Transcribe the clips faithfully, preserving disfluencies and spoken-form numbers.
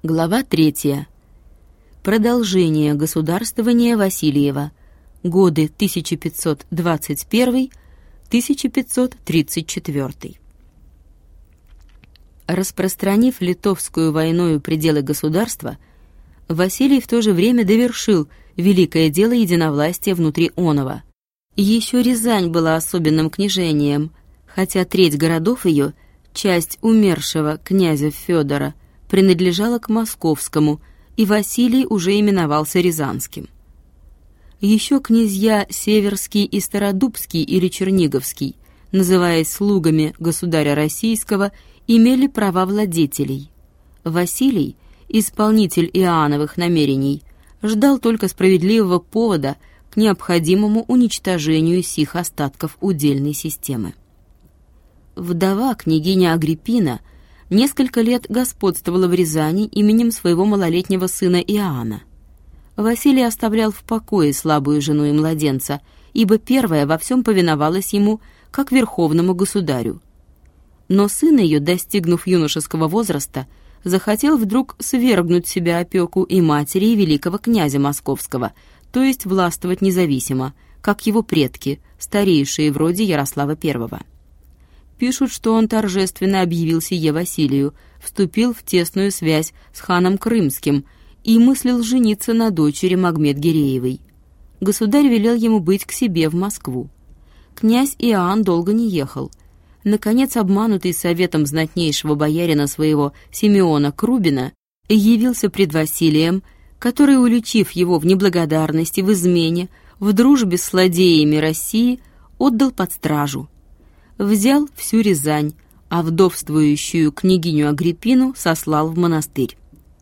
Глава третья. Продолжение государствования Васильева. Годы тысяча пятьсот двадцать первый — тысяча пятьсот тридцать четвёртый. Распространив литовскую войною пределы государства, Василий в то же время довершил великое дело единовластия внутри оного. Еще Рязань была особенным княжением, хотя треть городов ее, часть умершего князя Федора, принадлежала к московскому, и Василий уже именовался Рязанским. Еще князья Северский и Стародубский или Черниговский, называясь слугами государя российского, имели права владетелей. Василий, исполнитель Иоанновых намерений, ждал только справедливого повода к необходимому уничтожению сих остатков удельной системы. Вдова, княгиня Агриппина, несколько лет господствовала в Рязани именем своего малолетнего сына Иоанна. Василий оставлял в покое слабую жену и младенца, ибо первая во всем повиновалась ему, как верховному государю. Но сын ее, достигнув юношеского возраста, захотел вдруг свергнуть с себя опеку и матери, и великого князя московского, то есть властвовать независимо, как его предки, старейшие вроде Ярослава Первого. Пишут, что он торжественно объявил сие Василию, вступил в тесную связь с ханом Крымским и мыслил жениться на дочери Магмед-Гиреевой. Государь велел ему быть к себе в Москву. Князь Иоанн долго не ехал. Наконец, обманутый советом знатнейшего боярина своего Симеона Крубина, явился пред Василием, который, уличив его в неблагодарности, в измене, в дружбе с злодеями России, отдал под стражу. Взял всю Рязань, а вдовствующую княгиню Агриппину сослал в монастырь.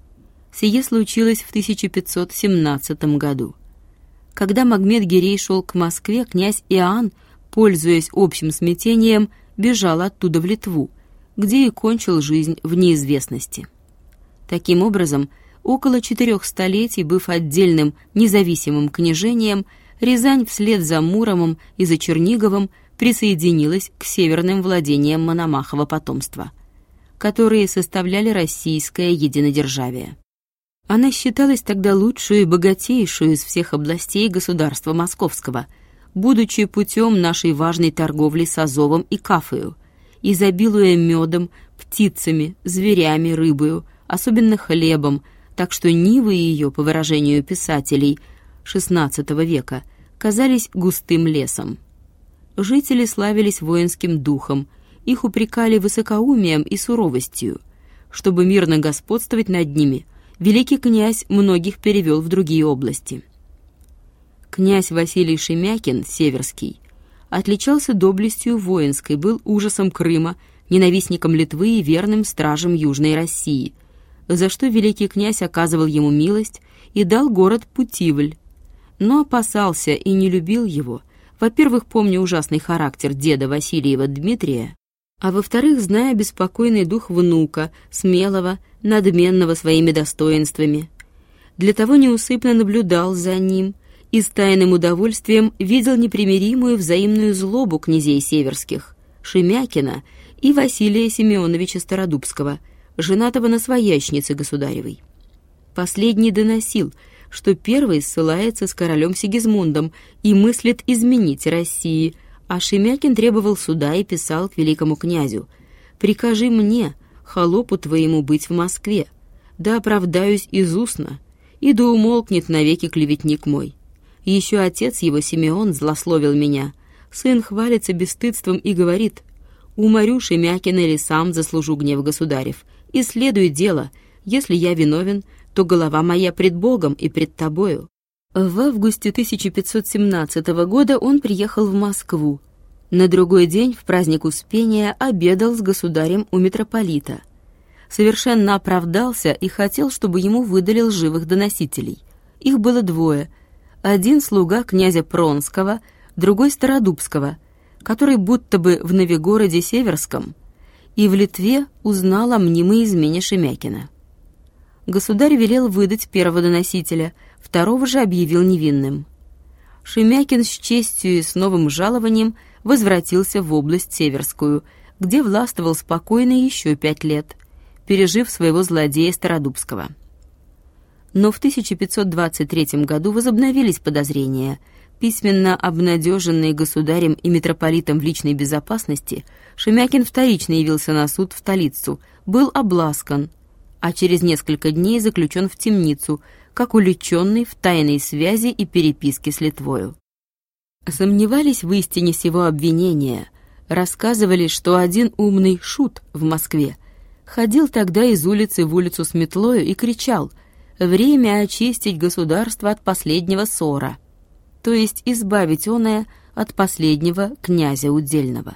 Сие случилось в тысяча пятьсот семнадцатом году. Когда Магмед-Гирей шел к Москве, князь Иоанн, пользуясь общим смятением, бежал оттуда в Литву, где и кончил жизнь в неизвестности. Таким образом, около четырех столетий, быв отдельным независимым княжением, Рязань вслед за Муромом и за Черниговым присоединилась к северным владениям Мономахова потомства, которые составляли российское единодержавие. Она считалась тогда лучшую и богатейшую из всех областей государства московского, будучи путем нашей важной торговли с Азовом и Кафою, изобилуя медом, птицами, зверями, рыбою, особенно хлебом, так что нивы ее, по выражению писателей шестнадцатого века, казались густым лесом. Жители славились воинским духом, их упрекали высокоумием и суровостью. Чтобы мирно господствовать над ними, великий князь многих перевел в другие области. Князь Василий Шемякин, Северский, отличался доблестью воинской, был ужасом Крыма, ненавистником Литвы и верным стражем Южной России, за что великий князь оказывал ему милость и дал город Путивль, но опасался и не любил его, во-первых, помня ужасный характер деда Васильева Дмитрия, а во-вторых, зная беспокойный дух внука, смелого, надменного своими достоинствами. Для того неусыпно наблюдал за ним и с тайным удовольствием видел непримиримую взаимную злобу князей северских, Шемякина и Василия Симеоновича Стародубского, женатого на своячнице государевой. Последний доносил, что первый ссылается с королем Сигизмундом и мыслит изменить России, а Шемякин требовал суда и писал к великому князю: «Прикажи мне, холопу твоему, быть в Москве, да оправдаюсь из устно, и да умолкнет навеки клеветник мой. Еще отец его, Симеон, злословил меня. Сын хвалится бесстыдством и говорит: уморю Шемякина или сам заслужу гнев государев, и следуй дело, если я виновен, то голова моя пред Богом и пред тобою». В августе тысяча пятьсот семнадцатого года он приехал в Москву. На другой день, в праздник Успения, обедал с государем у митрополита. Совершенно оправдался и хотел, чтобы ему выдали лживых доносителей. Их было двое. Один слуга князя Пронского, другой Стародубского, который будто бы в Новегороде Северском и в Литве узнал о мнимой измене Шемякина. Государь велел выдать первого доносителя, второго же объявил невинным. Шемякин с честью и с новым жалованием возвратился в область Северскую, где властвовал спокойно еще пять лет. пережив своего злодея Стародубского. Но в тысяча пятьсот двадцать третьем году возобновились подозрения. Письменно обнадеженный государем и митрополитом в личной безопасности, Шемякин вторично явился на суд в столицу, был обласкан, а через несколько дней заключен в темницу, как уличенный в тайной связи и переписке с Литвою. Сомневались в истине сего обвинения, рассказывали, что один умный шут в Москве ходил тогда из улицы в улицу с метлою и кричал: «Время очистить государство от последнего ссора», то есть избавить оное от последнего князя удельного.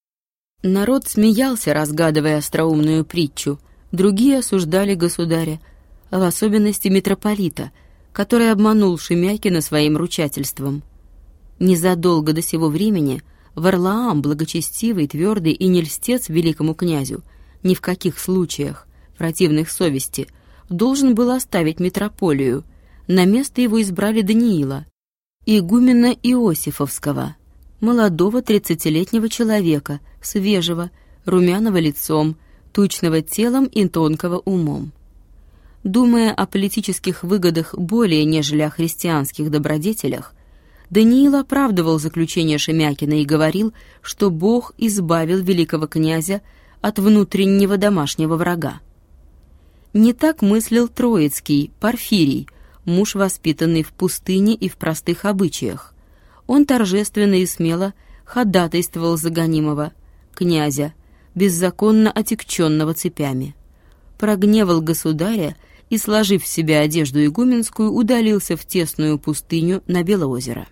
Народ смеялся, разгадывая остроумную притчу, другие осуждали государя, а в особенности митрополита, который обманул Шемякина своим ручательством. Незадолго до сего времени Варлаам, благочестивый, твердый и не льстец великому князю, ни в каких случаях, противных совести, должен был оставить митрополию. На место его избрали Даниила, игумена Иосифовского, молодого тридцатилетнего человека, свежего, румяного лицом, тучного телом и тонкого умом. Думая о политических выгодах более нежели о христианских добродетелях, Даниил оправдывал заключение Шемякина и говорил, что Бог избавил великого князя от внутреннего домашнего врага. Не так мыслил Троицкий, Порфирий, муж, воспитанный в пустыне и в простых обычаях. Он торжественно и смело ходатайствовал за гонимого князя, беззаконно отягченного цепями. Прогневал государя и, сложив в себя одежду игуменскую, удалился в тесную пустыню на Белоозеро.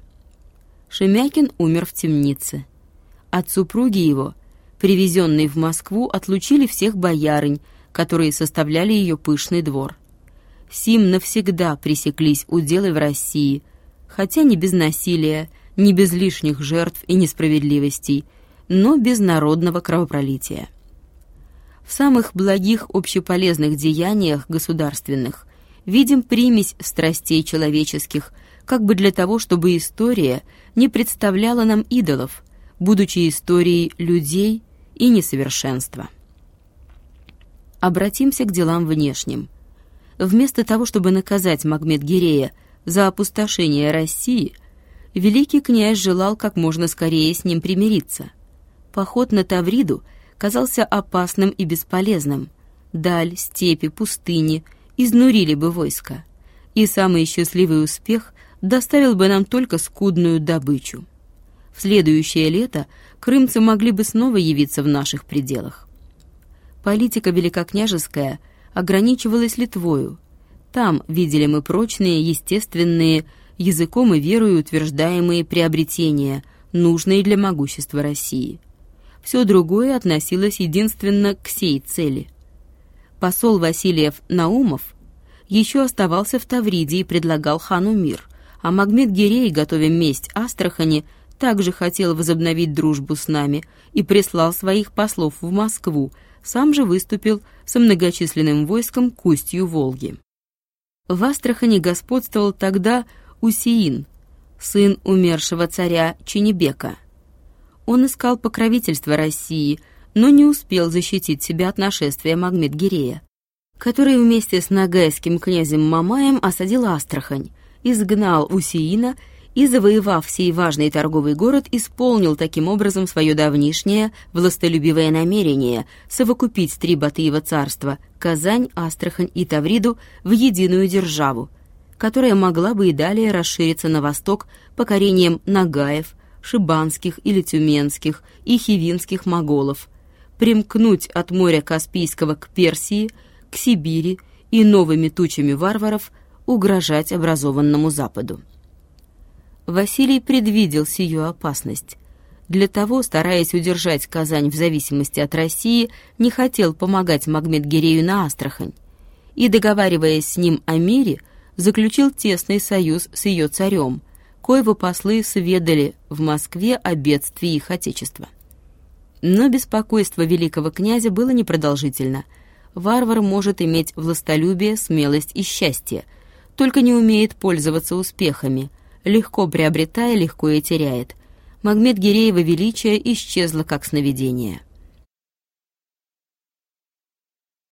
Шемякин умер в темнице. От супруги его, привезенной в Москву, отлучили всех боярынь, которые составляли ее пышный двор. Сим навсегда пресеклись уделы в России, хотя не без насилия, не без лишних жертв и несправедливостей, но без народного кровопролития. В самых благих общеполезных деяниях государственных видим примесь страстей человеческих, как бы для того, чтобы история не представляла нам идолов, будучи историей людей и несовершенства. Обратимся к делам внешним. Вместо того, чтобы наказать Магомед-Гирея за опустошение России, великий князь желал как можно скорее с ним примириться. Поход на Тавриду казался опасным и бесполезным. Даль, степи, пустыни изнурили бы войско, и самый счастливый успех доставил бы нам только скудную добычу. В следующее лето крымцы могли бы снова явиться в наших пределах. Политика великокняжеская ограничивалась Литвою. Там видели мы прочные, естественные, языком и верою утверждаемые приобретения, нужные для могущества России. Все другое относилось единственно к сей цели. Посол Васильев Наумов еще оставался в Тавриде и предлагал хану мир, а Магомед-Гирей, готовя месть Астрахани, также хотел возобновить дружбу с нами и прислал своих послов в Москву, сам же выступил со многочисленным войском к устью Волги. В Астрахани господствовал тогда Усеин, сын умершего царя Ченебека. Он искал покровительства России, но не успел защитить себя от нашествия Магомед-Гирея, который вместе с ногайским князем Мамаем осадил Астрахань, изгнал Усеина и, завоевав сей важный торговый город, исполнил таким образом свое давнишнее властолюбивое намерение совокупить три Батыева царства — Казань, Астрахань и Тавриду — в единую державу, которая могла бы и далее расшириться на восток покорением нагаев, шибанских или тюменских и хивинских моголов, примкнуть от моря Каспийского к Персии, к Сибири и новыми тучами варваров угрожать образованному Западу. Василий предвидел сию опасность. Для того, стараясь удержать Казань в зависимости от России, не хотел помогать Магомед-Гирею на Астрахань и, договариваясь с ним о мире, заключил тесный союз с ее царем, коего послы сведали в Москве о бедствии их отечества. Но беспокойство великого князя было непродолжительно. Варвар может иметь властолюбие, смелость и счастье, только не умеет пользоваться успехами, легко приобретая, легко и теряет. Магомед-Гиреево величие исчезло как сновидение.